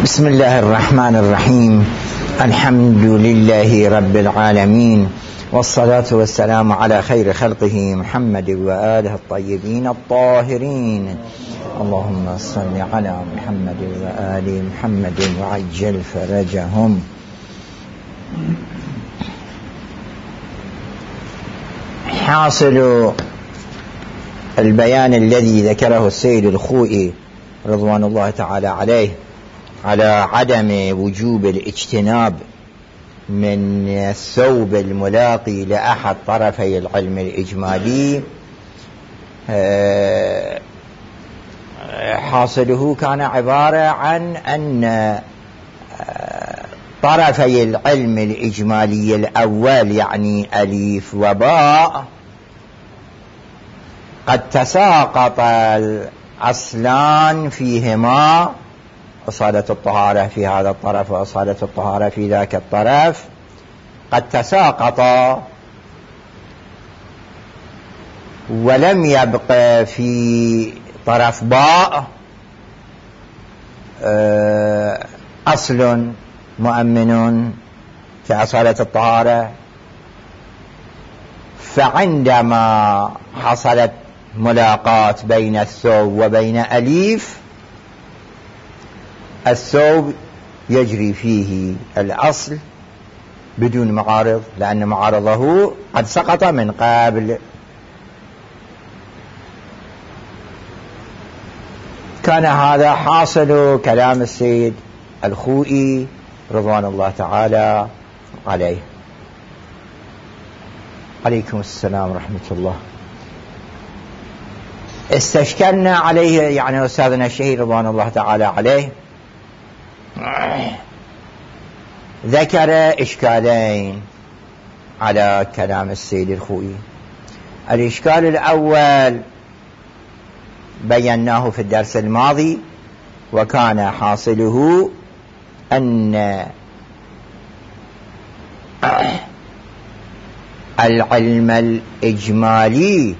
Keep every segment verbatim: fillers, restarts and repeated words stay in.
بسم الله الرحمن الرحيم. الحمد لله رب العالمين، والصلاة والسلام على خير خلقه محمد وآله الطيبين الطاهرين. اللهم صل على محمد وآل محمد وعجل فرجهم. حاصل البيان الذي ذكره السيد الخوئي رضوان الله تعالى عليه على عدم وجوب الاجتناب من الثوب الملاقي لأحد طرفي العلم الإجمالي، حاصله كان عبارة عن أن طرفي العلم الإجمالي الأول يعني أليف وباء قد تساقط الأصلان فيهما، أصالة الطهارة في هذا الطرف وأصالة الطهارة في ذاك الطرف، قد تساقطا ولم يبقى في طرف باء أصل مؤمن كأصالة الطهارة. فعندما حصلت ملاقاة بين الثوب وبين أليف، الثوب يجري فيه الأصل بدون معارض، لأن معارضه قد سقط من قبل. كان هذا حاصل كلام السيد الخوئي رضوان الله تعالى عليه. عليكم السلام ورحمة الله. استشكلنا عليه يعني أستاذنا الشهيد رضوان الله تعالى عليه ذكر إشكالين على كلام السيد الخوئي. الإشكال الأول بيناه في الدرس الماضي، وكان حاصله أن العلم الإجمالي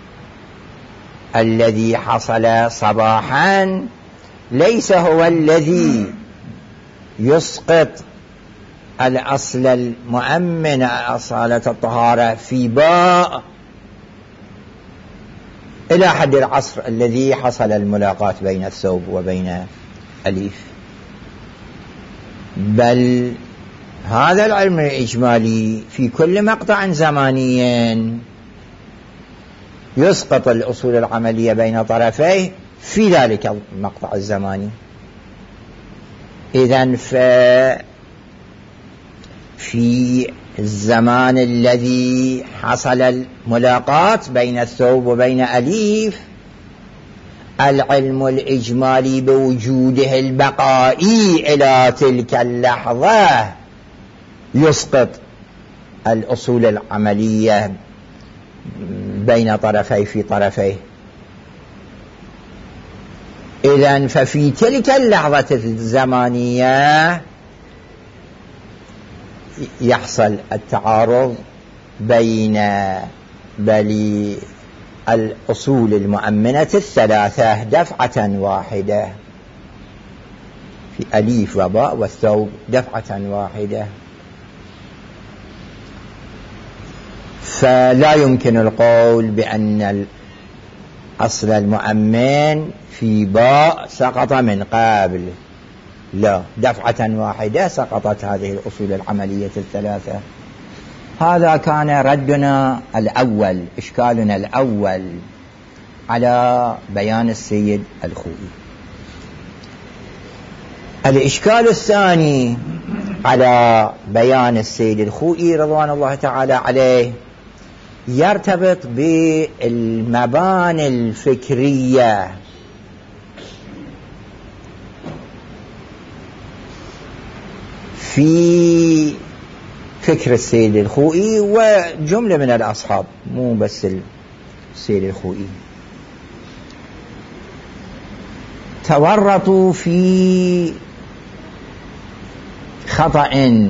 الذي حصل صباحا ليس هو الذي يسقط الأصل المؤمن أصالة الطهارة في باء إلى حد العصر الذي حصل الملاقاة بين الثوب وبين أليف، بل هذا العلم الإجمالي في كل مقطع زماني يسقط الأصول العملية بين طرفيه في ذلك المقطع الزماني. إذن في الزمان الذي حصل الملاقاة بين الثوب وبين أليف، العلم الإجمالي بوجوده البقائي إلى تلك اللحظة يسقط الأصول العملية بين طرفي في طرفيه. إذن ففي تلك اللحظة الزمانية يحصل التعارض بين بل الأصول المؤمنة الثلاثة دفعة واحدة، في أليف وباء والثوب دفعة واحدة. فلا يمكن القول بأن الأصل المؤمن في باء سقط من قبل، لا، دفعة واحدة سقطت هذه الأصول العملية الثلاثة. هذا كان ردنا الأول، إشكالنا الأول على بيان السيد الخوئي. الإشكال الثاني على بيان السيد الخوئي رضوان الله تعالى عليه يرتبط بالمباني الفكرية في فكر السيد الخوئي وجملة من الأصحاب، مو بس السيد الخوئي، تورطوا في خطأ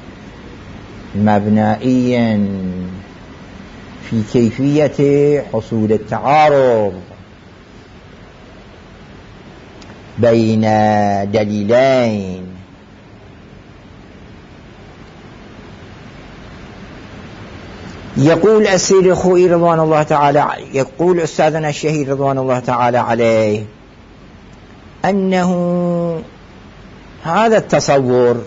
مبنائي في كيفية حصول التعارض. بين دليلين. يقول السيد الخوئي رضوان الله تعالى، يقول أستاذنا الشهيد رضوان الله تعالى عليه أنه هذا التصور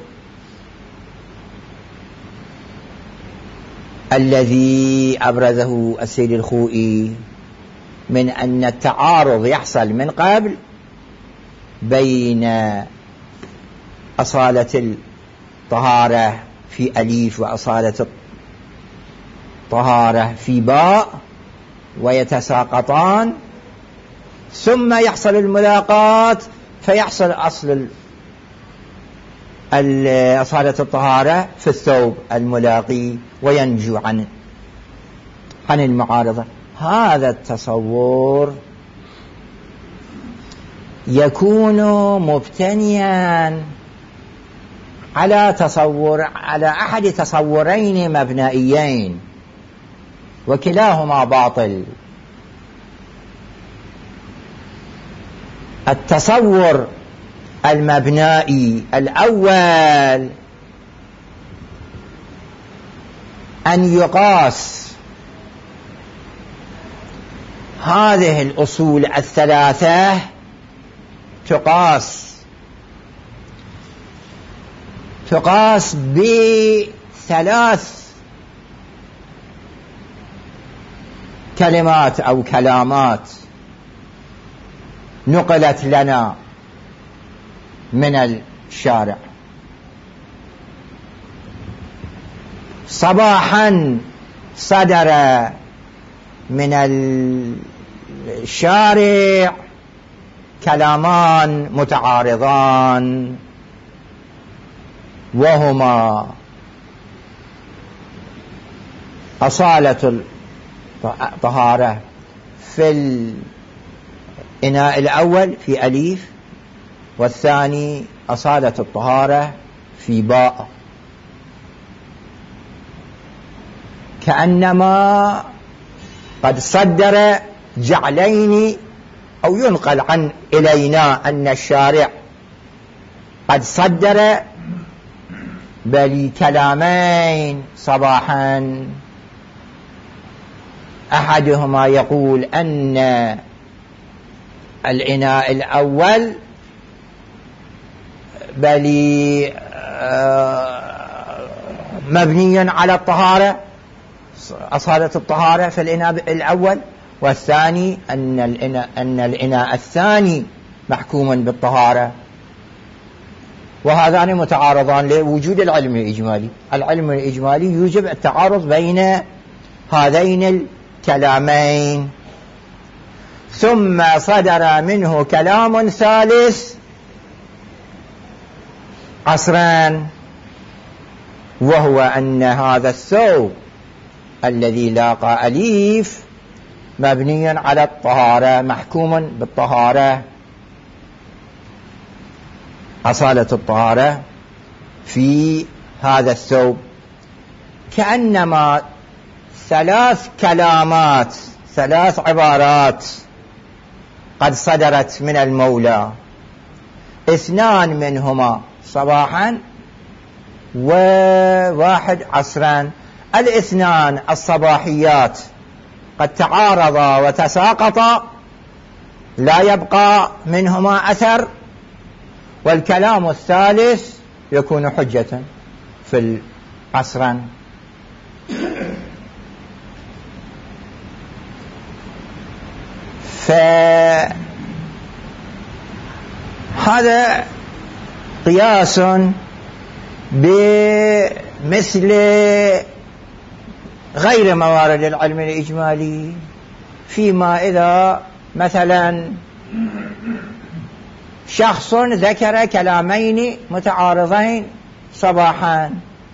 الذي أبرزه السيد الخوئي من أن التعارض يحصل من قبل بين أصالة الطهارة في أليف وأصالة الطهارة في باء ويتساقطان، ثم يحصل الملاقات فيحصل أصل أصالة الطهارة في الثوب الملاقي وينجو عن عن المعارضة. هذا التصور يكون مبتنيا على تصور على أحد تصورين مبنائيين وكلاهما باطل. التصور المبنائي الأول أن يقاس هذه الأصول الثلاثة، تقاس تقاس بثلاث كلمات أو كلامات نقلت لنا من الشارع. صباحا صدر من الشارع كلامان متعارضان، وهما أصالة الطهارة في الإناء الأول في أليف، والثاني أصالة الطهارة في باء. كأنما قد صدر جعلين، أو ينقل عن إلينا أن الشارع قد صدر بل كلامين صباحا، أحدهما يقول أن الإناء الأول بل مبني على الطهارة، أصالة الطهارة في الإناء الأول، والثاني أن الإناء, أن الإناء الثاني محكوم بالطهارة. وهذان متعارضان لوجود العلم الإجمالي. العلم الإجمالي يوجب التعارض بين هذين الكلامين. ثم صدر منه كلام ثالث عصران، وهو أن هذا الثوب الذي لاقى أليف مبني على الطهارة، محكوم بالطهارة، أصالة الطهارة في هذا الثوب. كأنما ثلاث كلامات، ثلاث عبارات قد صدرت من المولى، اثنان منهما صباحا وواحد عصرا. الاثنان الصباحيات قد تعارضا وتساقطا، لا يبقى منهما أثر، والكلام الثالث يكون حجة في العصران. فهذا قياس بمثل غير موارد العلم الإجمالي، فيما إذا مثلا شخص ذكر كلامين متعارضين صباحا،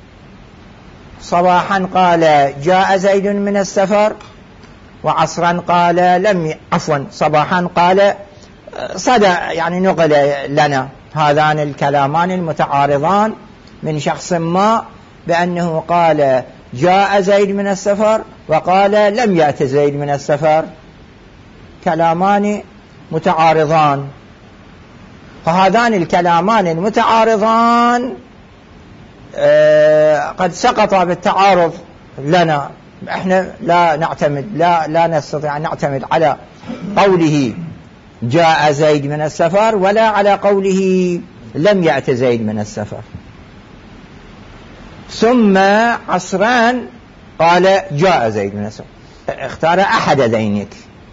صباحا قال جاء زيد من السفر، وعصرا قال لم عفوا صباحا قال صدى، يعني نقل لنا هذان الكلامان المتعارضان من شخص ما بأنه قال جاء زيد من السفر وقال لم يأت زيد من السفر، كلامان متعارضان. فهذان الكلامان المتعارضان قد سقطا بالتعارض لنا. احنا لا نعتمد لا لا نستطيع أن نعتمد على قوله جاء زيد من السفر ولا على قوله لم يأت زيد من السفر. ثم عصران قال جاء زيد من السفر، اختار أحد ذينك،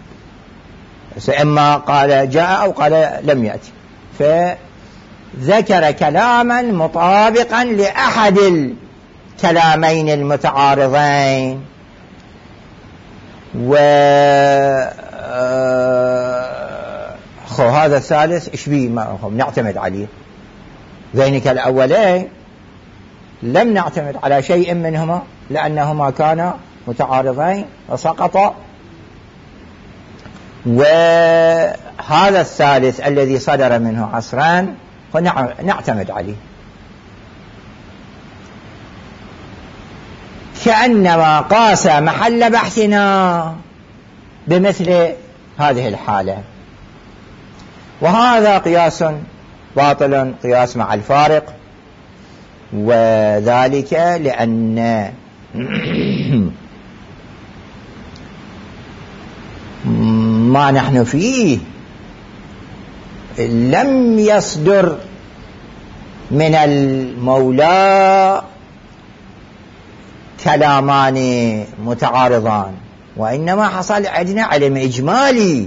إما قال جاء أو قال لم يأتي، فذكر كلاما مطابقا لأحد الكلامين المتعارضين. و خو هذا الثالث إيش بيه ما نعتمد عليه؟ ذينك الأولين لم نعتمد على شيء منهما لأنهما كانا متعارضين وسقطا، وهذا الثالث الذي صدر منه عصران نعتمد عليه. كأنما قاس محل بحثنا بمثل هذه الحالة، وهذا قياس باطل، قياس مع الفارق، وذلك لأن ما نحن فيه لم يصدر من المولى كلامان متعارضان، وإنما حصل عندنا علم إجمالي.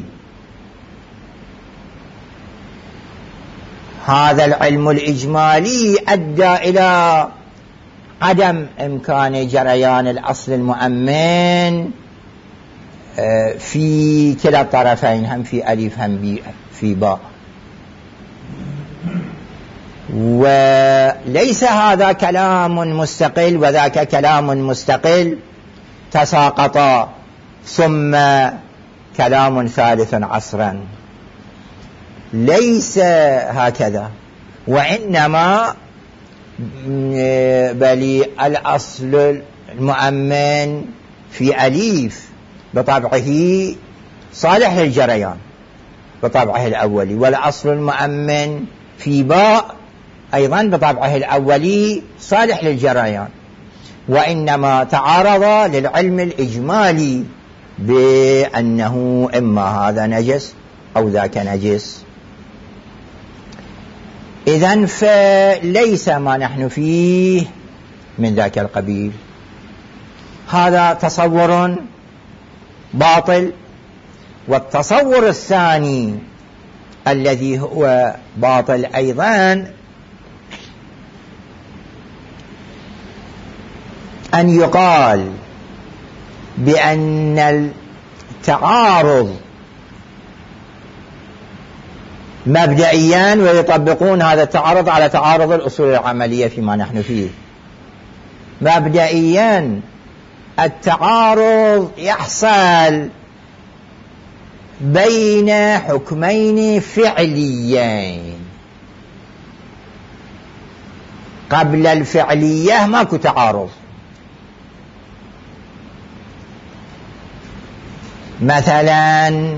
هذا العلم الإجمالي أدى إلى عدم إمكان جريان الأصل المؤمن في كلا الطرفين، هم في ألف هم في باء. وليس هذا كلام مستقل وذاك كلام مستقل تساقطا ثم كلام ثالث عصرا، ليس هكذا، وإنما بل الأصل المؤمن في أليف بطبعه صالح للجريان بطبعه الأولي، والأصل المؤمن في باء أيضا بطبعه الأولي صالح للجريان، وإنما تعارض للعلم الإجمالي بأنه إما هذا نجس أو ذاك نجس. إذن فليس ما نحن فيه من ذاك القبيل. هذا تصور باطل. والتصور الثاني الذي هو باطل أيضا أن يقال بأن التعارض مبدئيا ويطبقون هذا التعارض على تعارض الأصول العملية فيما نحن فيه. مبدئيا التعارض يحصل بين حكمين فعليين، قبل الفعلية ماكو تعارض. مثلا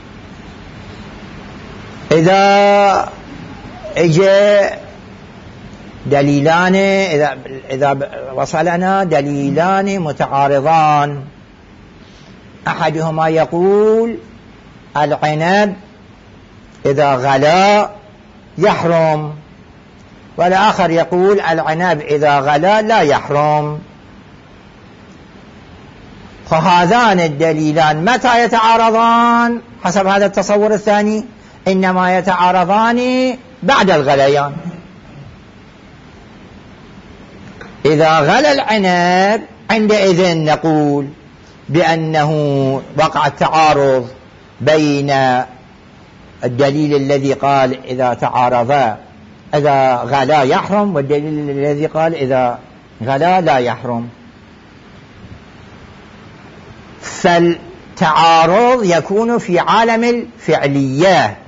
إذا اجى دليلان، إذا, إذا وصلنا دليلان متعارضان، أحدهما يقول العنب إذا غلا يحرم، والآخر يقول العنب إذا غلا لا يحرم، فهذان الدليلان متى يتعارضان حسب هذا التصور الثاني؟ إنما يتعارضان بعد الغليان. إذا غلى العنب عندئذ نقول بأنه وقع التعارض بين الدليل الذي قال إذا تعارضا إذا غلا يحرم والدليل الذي قال إذا غلا لا يحرم. فالتعارض يكون في عالم الفعلية،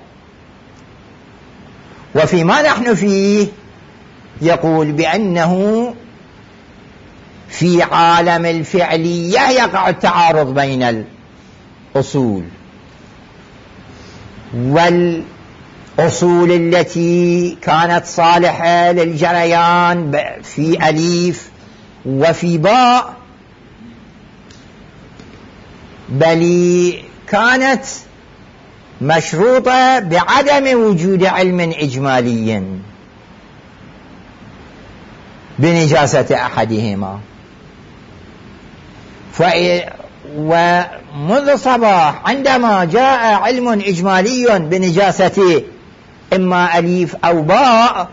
وفيما نحن فيه يقول بأنه في عالم الفعلية يقع التعارض بين الأصول، الأصول التي كانت صالحة للجريان في أليف وفي باء، بل كانت مشروطة بعدم وجود علم إجمالي بنجاسة أحدهما. ومنذ صباح عندما جاء علم إجمالي بنجاسة إما أليف أو باء،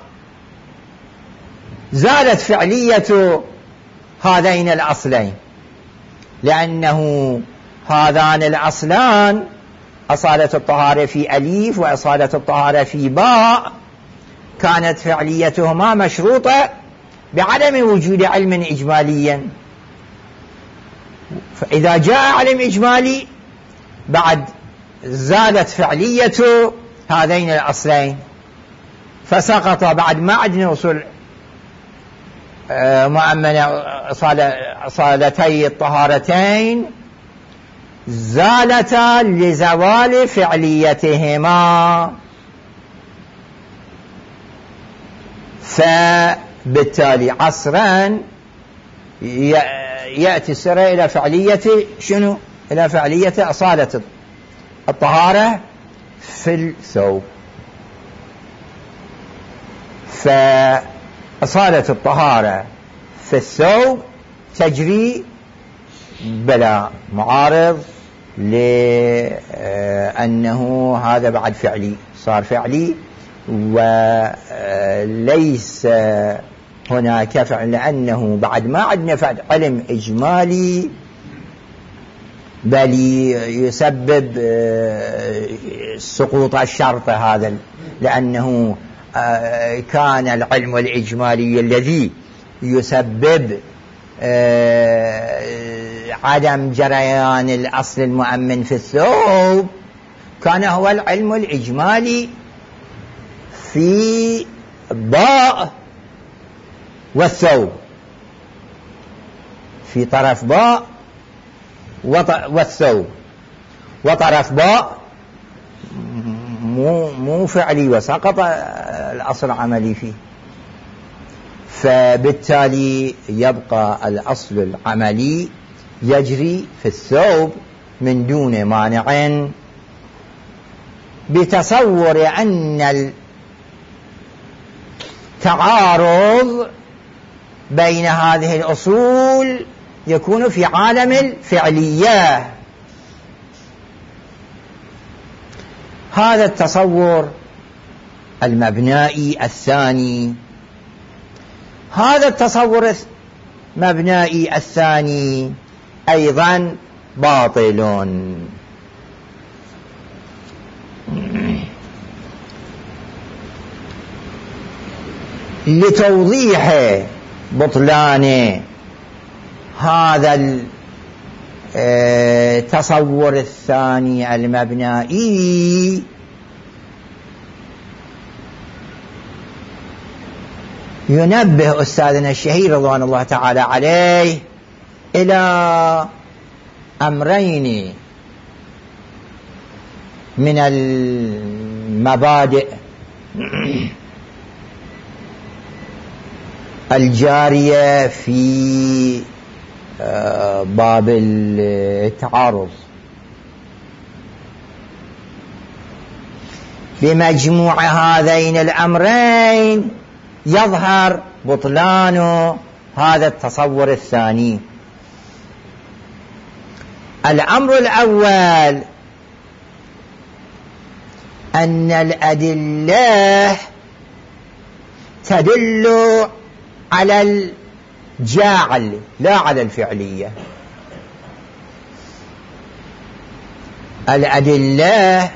زالت فعلية هذين الأصلين، لأنه هذان الأصلان أصالة الطهارة في أليف وأصالة الطهارة في باء كانت فعليتهما مشروطة بعدم وجود علم إجمالي. فإذا جاء علم إجمالي بعد زالت فعلية هذين الأصلين، فسقط بعد ما عندنا أصول مؤمنة أصالتي الطهارتين، زالتا لزوال فعليتهما. فبالتالي عصرا يأتي السر إلى فعلية شنو؟ إلى فعلية أصالة الطهارة في الثوب. فأصالة الطهارة في الثوب تجري بلا معارض، لأنه هذا بعد فعلي، صار فعلي وليس هناك فعل، لأنه بعد ما عندنا فعل علم إجمالي بل يسبب سقوط الشرط هذا، لأنه كان العلم الإجمالي الذي يسبب عدم جريان الأصل المؤمن في الثوب كان هو العلم الإجمالي في باء والثوب، في طرف باء والثوب، وطرف باء مو مو فعلي وسقط الأصل العملي فيه. فبالتالي يبقى الأصل العملي يجري في الثوب من دون مانع، بتصور أن التعارض بين هذه الأصول يكون في عالم الفعلية. هذا التصور المبنائي الثاني. هذا التصور المبنائي الثاني أيضا باطل، لتوضيح بطلان هذا التصور الثاني المبنائي ينبه أستاذنا الشهير رضوان الله تعالى عليه إلى أمرين من المبادئ الجارية في باب التعارض. بمجموع هذين الأمرين يظهر بطلان هذا التصور الثاني. الأمر الأول أن الأدلة تدل على الجاعل لا على الفعلية. الأدلة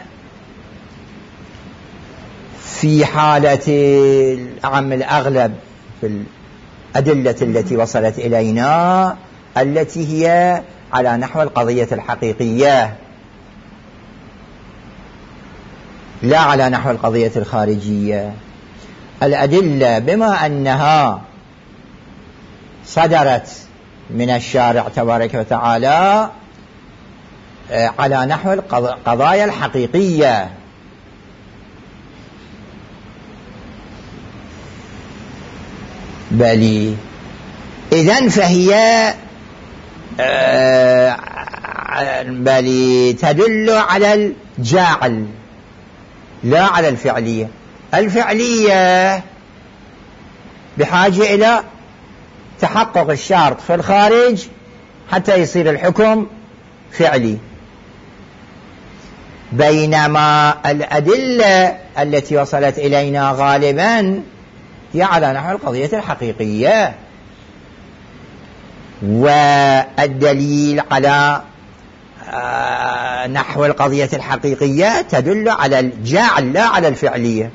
في حالة الأعم الأغلب في الأدلة التي وصلت إلينا التي هي على نحو القضية الحقيقية لا على نحو القضية الخارجية. الأدلة بما أنها صدرت من الشارع تبارك وتعالى على نحو القضايا الحقيقية، بل إذن فهي بل تدل على الجاعل لا على الفعلية. الفعلية بحاجة إلى تحقق الشرط في الخارج حتى يصير الحكم فعلي، بينما الأدلة التي وصلت إلينا غالبا هي على نحو القضية الحقيقية، والدليل على نحو القضية الحقيقية تدل على الجاعل لا على الفعلية.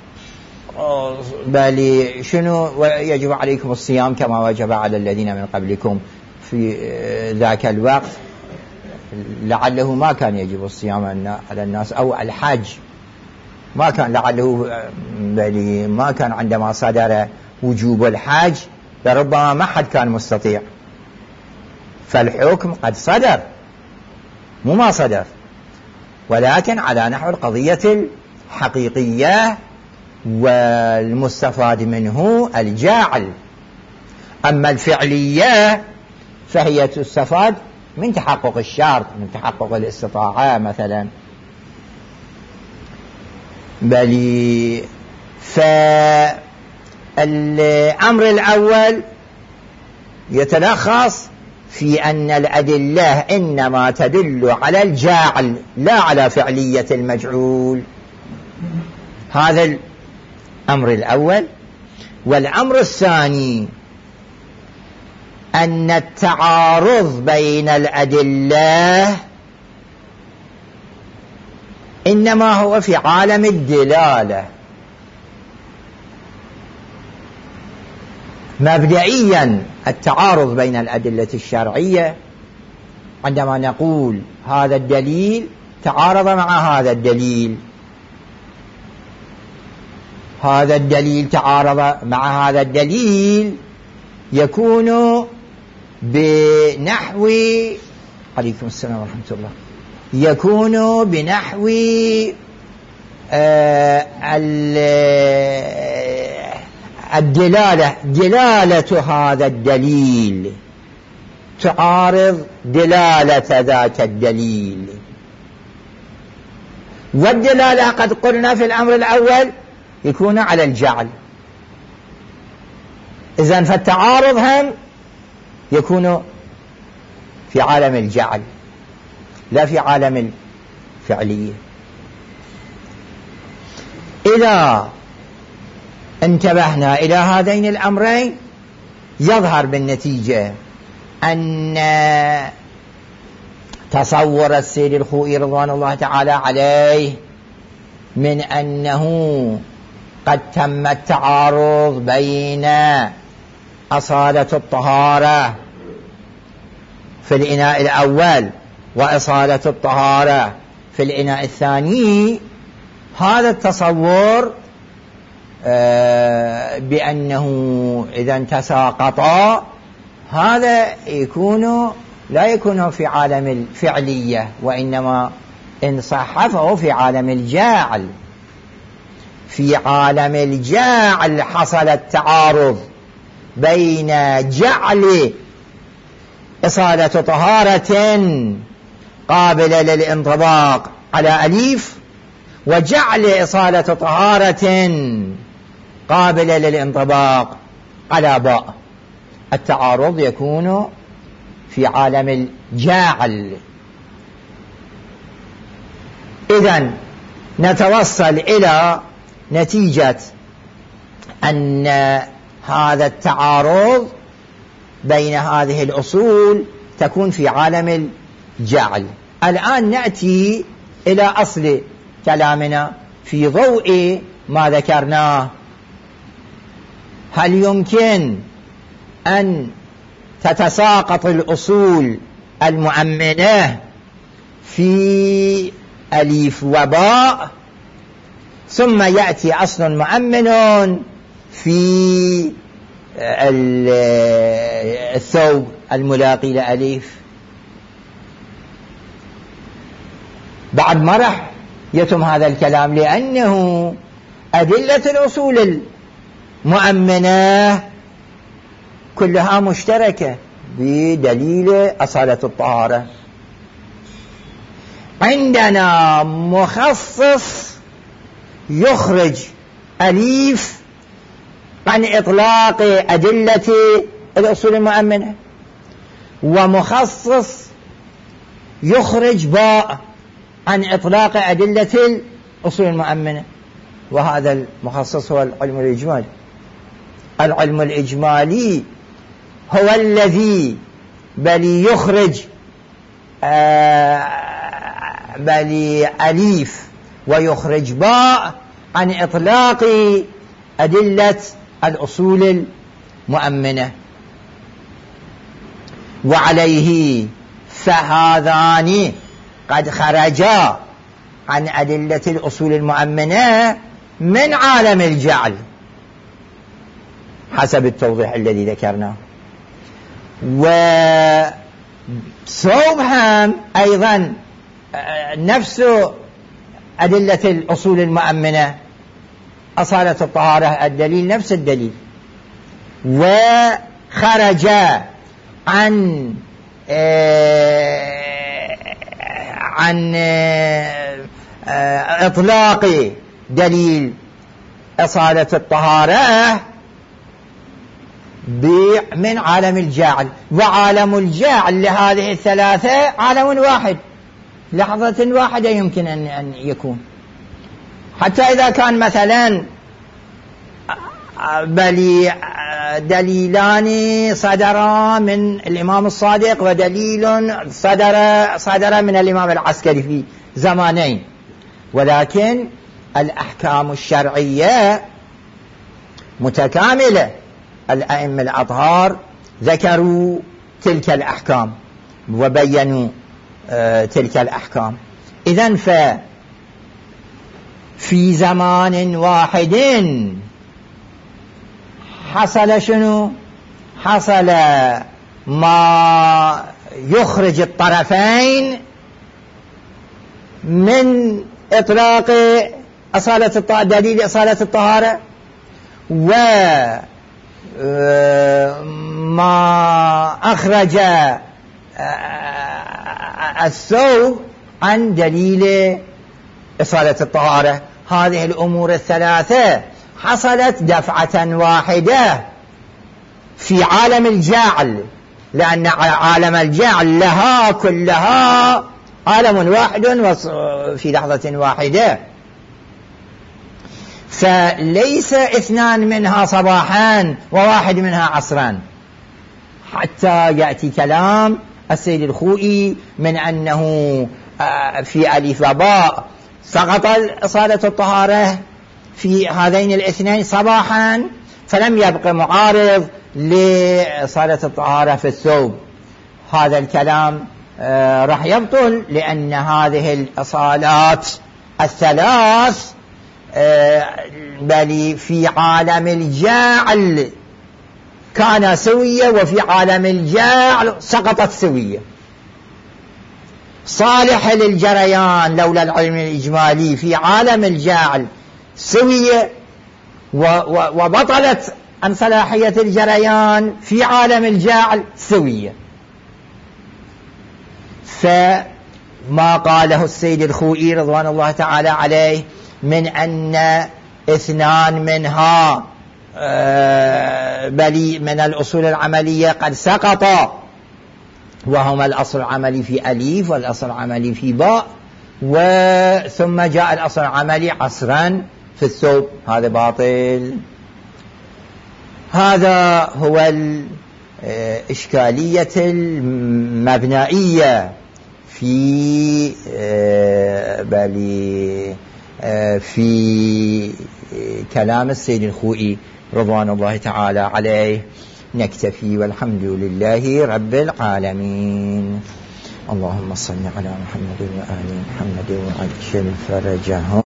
بل شنو يجب عليكم الصيام كما وجب على الذين من قبلكم في ذاك الوقت، لعله ما كان يجب الصيام على الناس، أو الحج ما كان، لعله بل ما كان عندما صدر وجوب الحج لربما ما حد كان مستطيع، فالحكم قد صدر مو ما صدر، ولكن على نحو القضية الحقيقية والمستفاد منه الجاعل. أما الفعلية فهي تستفاد من تحقق الشرط، من تحقق الاستطاعة مثلا. بل فالأمر الأول يتلخص في أن الأدلة إنما تدل على الجاعل لا على فعلية المجعول. هذا الأمر الأول. والأمر الثاني أن التعارض بين الأدلة إنما هو في عالم الدلالة. مبدئيا التعارض بين الأدلة الشرعية عندما نقول هذا الدليل تعارض مع هذا الدليل، هذا الدليل تعارض مع هذا الدليل، يكون بنحو عليكم السلام ورحمة الله يكون بنحو آه الدلالة، دلالة هذا الدليل تعارض دلالة ذاك الدليل. والدلالة قد قلنا في الأمر الأول يكون على الجعل، إذن فالتعارض هم يكون في عالم الجعل لا في عالم الفعلية. إذا انتبهنا إلى هذين الأمرين يظهر بالنتيجة أن تصور السيد الخوئي رضوان الله تعالى عليه من أنه قد تم التعارض بين أصالة الطهارة في الإناء الأول وأصالة الطهارة في الإناء الثاني، هذا التصور بأنه إذا تساقطا هذا يكون لا يكون في عالم الفعلية، وإنما إن صح فهو في عالم الجاعل. في عالم الجاعل حصل التعارض بين جعل إصالة طهارة قابلة للانطباق على أليف وجعل إصالة طهارة قابلة للانطباق على باء. التعارض يكون في عالم الجاعل. إذن نتوصل إلى نتيجة أن هذا التعارض بين هذه الأصول تكون في عالم الجعل. الآن نأتي إلى أصل كلامنا في ضوء ما ذكرناه. هل يمكن أن تتساقط الأصول المؤمنة في أليف وباء ثم يأتي أصل مؤمن في الثوب الملاقي لأليف؟ بعد ما راح يتم هذا الكلام، لأنه أدلة الأصول المؤمنة كلها مشتركة بدليل أصالة الطهارة. عندنا مخصص يخرج أليف عن إطلاق أدلة الأصول المؤمنة، ومخصص يخرج باء عن إطلاق أدلة الأصول المؤمنة، وهذا المخصص هو العلم الإجمالي. العلم الإجمالي هو الذي بل يخرج آه بل أليف ويخرج باء عن إطلاق أدلة الأصول المؤمنة، وعليه فهذان قد خرجا عن أدلة الأصول المؤمنة من عالم الجعل حسب التوضيح الذي ذكرناه. وثوبهم أيضا نفس أدلة الأصول المؤمنة، أصالة الطهارة الدليل نفس الدليل، وخرج عن عن إطلاق دليل أصالة الطهارة من عالم الجاعل. وعالم الجاعل لهذه الثلاثة عالم واحد، لحظة واحدة يمكن أن يكون، حتى إذا كان مثلا بل دليلان صدرا من الإمام الصادق ودليل صدر صدر من الإمام العسكري في زمانين، ولكن الأحكام الشرعية متكاملة. الأئمة الأطهار ذكروا تلك الأحكام وبينوا آه تلك الأحكام. إذن ففي زمان واحد حصل شنو؟ حصل ما يخرج الطرفين من إطلاق أصالة دليل أصالة الطهارة، وما أخرج الثوب عن دليل أصالة الطهارة. هذه الأمور الثلاثة حصلت دفعة واحدة في عالم الجاعل، لأن عالم الجاعل لها كلها عالم واحد في لحظة واحدة، فليس اثنان منها صباحان وواحد منها عصران، حتى يأتي كلام السيد الخوئي من أنه في ألف وباء سقط أصالة الطهارة في هذين الاثنين صباحا، فلم يبقى معارض لأصالة الطهارة في الثوب. هذا الكلام آه راح يبطل، لأن هذه الأصالات الثلاث آه بل في عالم الجاعل كان سوية، وفي عالم الجاعل سقطت سوية، صالح للجريان لولا العلم الإجمالي في عالم الجاعل سوية، وبطلت عن صلاحية الجريان في عالم الجاعل سوية. فما قاله السيد الخوئي رضوان الله تعالى عليه من أن اثنان منها بل من الأصول العملية قد سقطا، وهما الأصل العملي في أليف والأصل العملي في باء، وثم جاء الأصل العملي عصرا في الثوب، هذا باطل. هذا هو الإشكالية المبنائية في بل في كلام السيد الخوئي رضوان الله تعالى عليه. نكتفي والحمد لله رب العالمين. اللهم صل على محمد وآل محمد وعجل فرجهم.